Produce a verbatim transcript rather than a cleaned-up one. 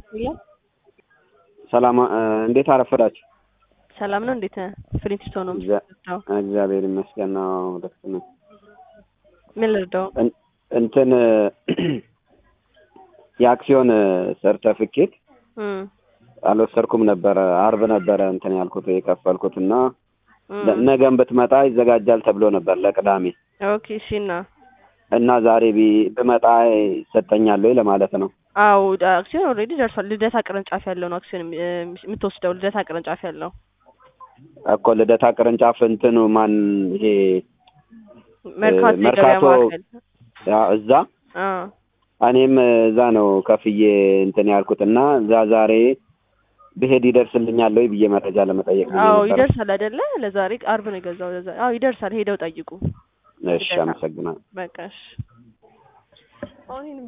ይላል ሰላም እንዴት አረፈዳችሁ? ሰላም ነው። እንዴት ፍሪንስቶ ነው የምትሰጣው? እግዚአብሔር ይመስገን ነው። ደስ ነው። ምን ልርዳው? እንትን የአክሲዮን ሰርተፊኬት እም አልወሰድኩም ነበር። አርብ ነበር እንትን ያልኩት የከፈልኩትና ነገም ብትመጣ ይዘጋጃል ተብሎ ነበር ለቅዳሜ። ኦኬ እሺና እና ዛሬ ብመጣ ይሰጠኛል ወይ ለማለት ነው። አው አክሲዮን ኦሬዲ ደርሷል። ልደታ ቅርንጫፍ ያለው ነው አክሲዮን የምትወስደው ልደታ ቅርንጫፍ ያለው እኮ ልደታ ቅርንጫፍ እንትኑ ማን ይሄ መርካቶ መርካቶ ማዕከል ያ እዛ አ እኔም እዛ ነው ከፍዬ እንትን ያልኩትና እዛ ዛሬ ብሄድ ይደርስልኛል ወይ ብዬ መረጃ ለመጠየቅ ነው። አው ይደርሳል አይደለ? ለዛሬ አርብ ነው የገዛው። ለዛ አው ይደርሳል። ሄደው ጠይቁ። እሺ አመሰግናለሁ። በቃ እሺ። አሁን